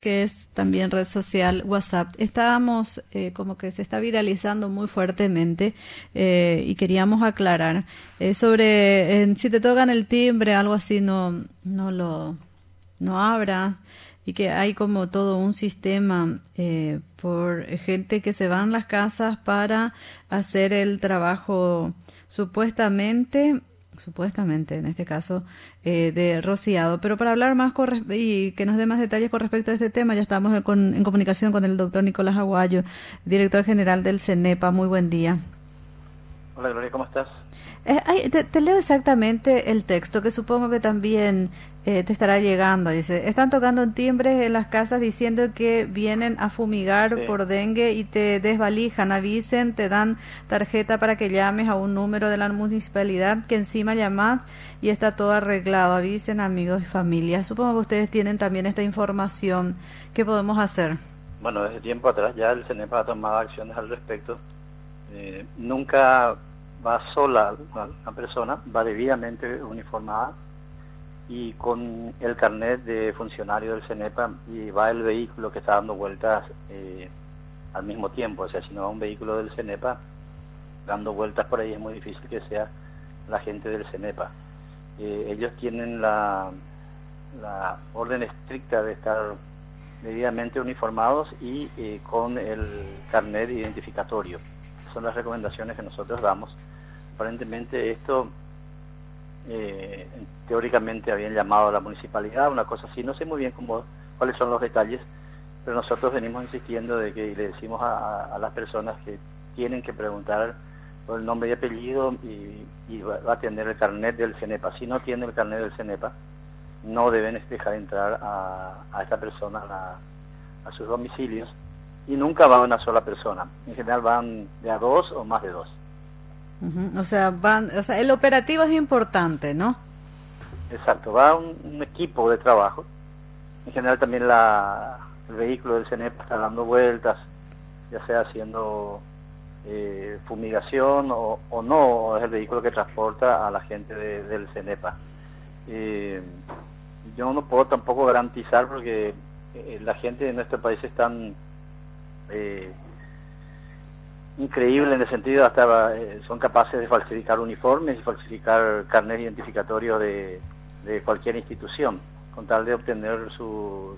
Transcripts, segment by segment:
que es también red social WhatsApp. Estábamos como que se está viralizando muy fuertemente y queríamos aclarar sobre si te tocan el timbre, algo así, no abra, y que hay como todo un sistema por gente que se van a las casas para hacer el trabajo supuestamente en este caso de rociado. Pero para hablar más y que nos dé más detalles con respecto a este tema, ya estamos en comunicación con el doctor Nicolás Aguayo, director general del CENEPA. Muy buen día. Hola Gloria, ¿cómo estás? Te leo exactamente el texto, que supongo que también te estará llegando. Dice: están tocando timbres en las casas diciendo que vienen a fumigar por dengue y te desvalijan, avisen, te dan tarjeta para que llames a un número de la municipalidad, que encima llamás y está todo arreglado. Avisen amigos y familia. Supongo que ustedes tienen también esta información. ¿Qué podemos hacer? Bueno, desde tiempo atrás ya el CENEPA ha tomado acciones al respecto. Nunca va sola la persona, va debidamente uniformada y con el carnet de funcionario del CENEPA, y va el vehículo que está dando vueltas al mismo tiempo. O sea, si no va un vehículo del CENEPA dando vueltas por ahí, es muy difícil que sea la gente del CENEPA. Ellos tienen la orden estricta de estar debidamente uniformados y con el carnet identificatorio. Son las recomendaciones que nosotros damos. Aparentemente esto teóricamente habían llamado a la municipalidad, una cosa así, no sé muy bien cuáles son los detalles, pero nosotros venimos insistiendo de que le decimos a las personas que tienen que preguntar por el nombre y apellido y va a tener el carnet del CENEPA. Si no tiene el carnet del CENEPA, no deben dejar entrar a esta persona a sus domicilios, y nunca va una sola persona. En general van de a dos o más de dos. O sea, el operativo es importante, ¿no? Exacto, va un equipo de trabajo. En general también el vehículo del CENEPA está dando vueltas, ya sea haciendo fumigación o no, o es el vehículo que transporta a la gente del CENEPA. Yo no puedo tampoco garantizar, porque la gente de nuestro país es tan increíble, en el sentido hasta son capaces de falsificar uniformes y falsificar carnet identificatorio de cualquier institución con tal de obtener sus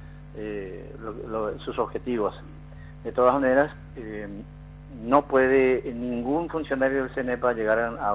objetivos. De todas maneras, no puede ningún funcionario del CENEPA llegar a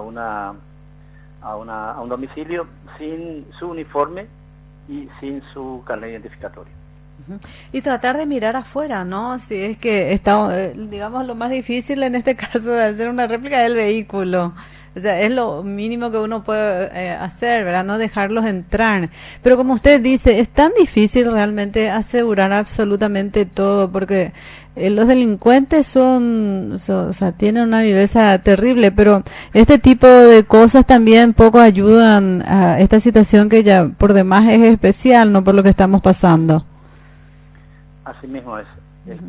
un domicilio sin su uniforme y sin su carnet identificatorio. Y tratar de mirar afuera, ¿no? Si es que está, digamos, lo más difícil en este caso de hacer una réplica del vehículo. O sea, es lo mínimo que uno puede hacer, ¿verdad? No dejarlos entrar. Pero como usted dice, es tan difícil realmente asegurar absolutamente todo, porque los delincuentes o sea, tienen una viveza terrible, pero este tipo de cosas también poco ayudan a esta situación que ya por demás es especial, ¿no? Por lo que estamos pasando. Así mismo es.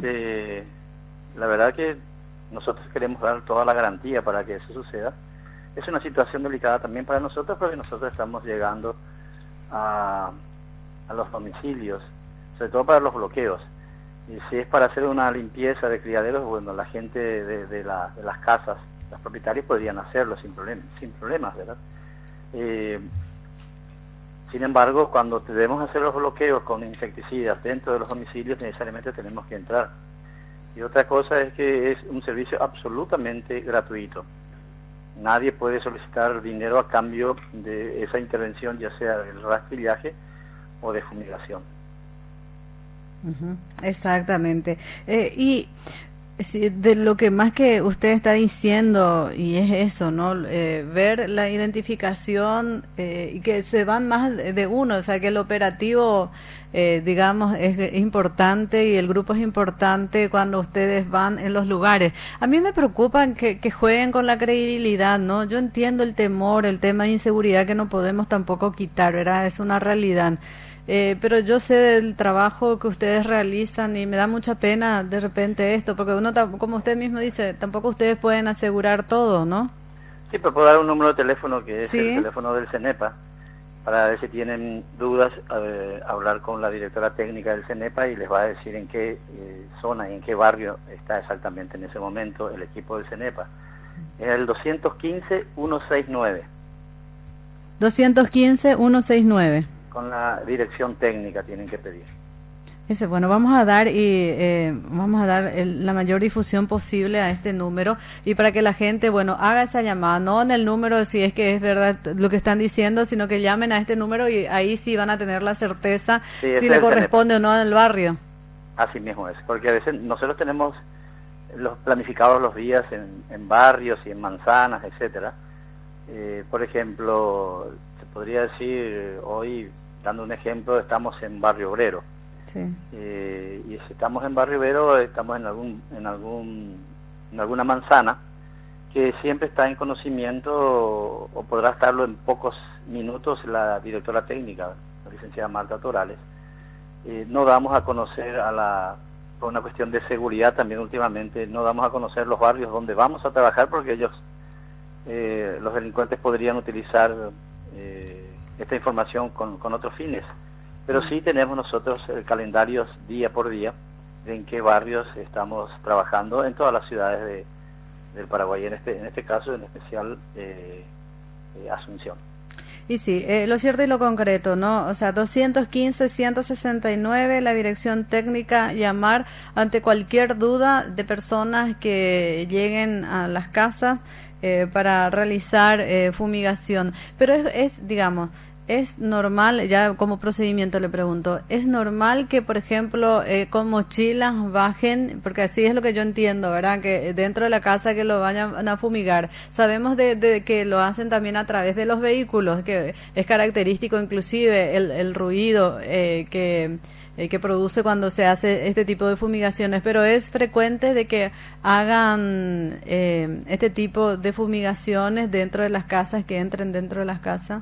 La verdad que nosotros queremos dar toda la garantía para que eso suceda. Es una situación delicada también para nosotros, porque nosotros estamos llegando a los domicilios, sobre todo para los bloqueos. Y si es para hacer una limpieza de criaderos, bueno, la gente de las casas, los propietarios podrían hacerlo sin problemas, ¿verdad? Sin embargo, cuando debemos hacer los bloqueos con insecticidas dentro de los domicilios, necesariamente tenemos que entrar. Y otra cosa es que es un servicio absolutamente gratuito. Nadie puede solicitar dinero a cambio de esa intervención, ya sea del rastrillaje o de fumigación. Exactamente. Y de lo que más que usted está diciendo, y es eso, ¿no? Ver la identificación y que se van más de uno, o sea, que el operativo, digamos, es importante y el grupo es importante cuando ustedes van en los lugares. A mí me preocupan que jueguen con la credibilidad, ¿no? Yo entiendo el temor, el tema de inseguridad que no podemos tampoco quitar, ¿verdad? Es una realidad. Pero yo sé del trabajo que ustedes realizan y me da mucha pena de repente esto, porque uno, como usted mismo dice, tampoco ustedes pueden asegurar todo, ¿no? Sí, pero puedo dar un número de teléfono que es ¿Sí? el teléfono del CENEPA, para ver si tienen dudas, hablar con la directora técnica del CENEPA y les va a decir en qué zona y en qué barrio está exactamente en ese momento el equipo del CENEPA. Es el 215-169. 215-169. Con la dirección técnica tienen que pedir. Bueno, vamos a dar la mayor difusión posible a este número y para que la gente, haga esa llamada, no en el número si es que es verdad lo que están diciendo, sino que llamen a este número y ahí sí van a tener la certeza si le corresponde o no al barrio. Así mismo es, porque a veces nosotros tenemos planificados los días en barrios y en manzanas, etcétera. Por ejemplo, se podría decir hoy, dando un ejemplo, estamos en Barrio Obrero. Sí. Y si estamos en Barrio Obrero, estamos en alguna manzana que siempre está en conocimiento o podrá estarlo en pocos minutos la directora técnica, la licenciada Marta Torales. No damos a conocer por una cuestión de seguridad también últimamente, no damos a conocer los barrios donde vamos a trabajar porque ellos, los delincuentes podrían utilizar esta información con otros fines. Pero sí tenemos nosotros calendarios día por día de en qué barrios estamos trabajando en todas las ciudades del Paraguay, en este caso en especial Asunción. Y sí, lo cierto y lo concreto, ¿no? O sea, 215-169, la dirección técnica, llamar ante cualquier duda de personas que lleguen a las casas para realizar fumigación. Pero digamos, es normal, ya como procedimiento le pregunto, ¿es normal que, por ejemplo, con mochilas bajen? Porque así es lo que yo entiendo, ¿verdad? Que dentro de la casa que lo vayan a fumigar. Sabemos de que lo hacen también a través de los vehículos, que es característico inclusive el ruido que produce cuando se hace este tipo de fumigaciones, pero es frecuente de que hagan este tipo de fumigaciones dentro de las casas, que entren dentro de las casas.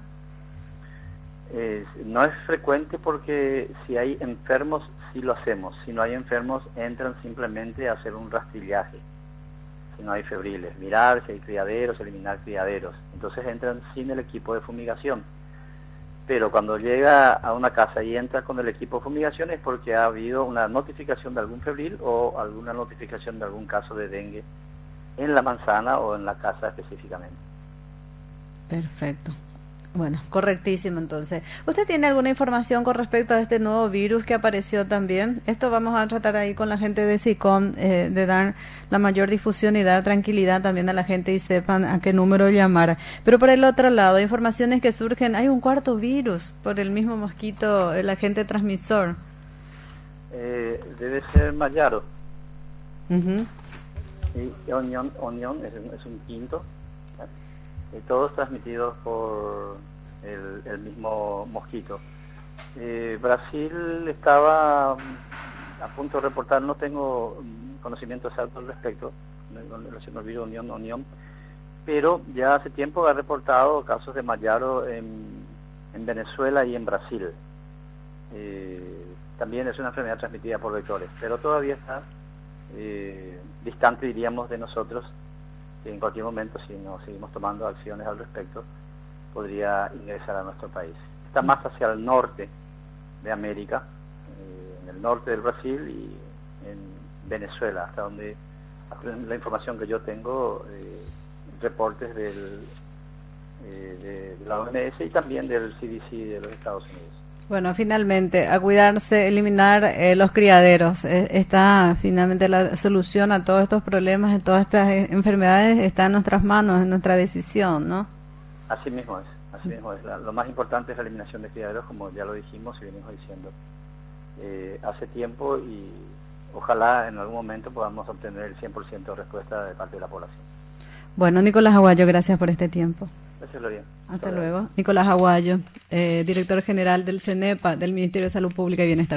No es frecuente porque si hay enfermos sí lo hacemos, si no hay enfermos entran simplemente a hacer un rastrillaje, si no hay febriles, mirar si hay criaderos, eliminar criaderos, entonces entran sin el equipo de fumigación. Pero cuando llega a una casa y entra con el equipo de fumigación es porque ha habido una notificación de algún febril o alguna notificación de algún caso de dengue en la manzana o en la casa específicamente. Perfecto. Bueno, correctísimo entonces. ¿Usted tiene alguna información con respecto a este nuevo virus que apareció también? Esto vamos a tratar ahí con la gente de SICOM, de dar la mayor difusión y dar tranquilidad también a la gente y sepan a qué número llamar. Pero por el otro lado, informaciones que surgen, hay un cuarto virus por el mismo mosquito, el agente transmisor. Debe ser Mayaro. Uh-huh. Y Onión es un quinto. Todos transmitidos por el mismo mosquito. Brasil estaba a punto de reportar, no tengo conocimiento exacto al respecto, no olvido Onión, pero ya hace tiempo ha reportado casos de Mayaro en Venezuela y en Brasil. También es una enfermedad transmitida por vectores, pero todavía está distante, diríamos, de nosotros. En cualquier momento, si no seguimos tomando acciones al respecto, podría ingresar a nuestro país. Está más hacia el norte de América, en el norte del Brasil y en Venezuela, hasta donde la información que yo tengo, reportes de la OMS y también del CDC de los Estados Unidos. Bueno, finalmente, a cuidarse, eliminar los criaderos. Está finalmente la solución a todos estos problemas, a todas estas enfermedades, está en nuestras manos, en nuestra decisión, ¿no? Así mismo es. Lo más importante es la eliminación de criaderos, como ya lo dijimos y venimos diciendo hace tiempo, y ojalá en algún momento podamos obtener el 100% de respuesta de parte de la población. Bueno, Nicolás Aguayo, gracias por este tiempo. Gracias, Gloria. Hasta luego. Nicolás Aguayo, director general del CENEPA, del Ministerio de Salud Pública y Bienestar.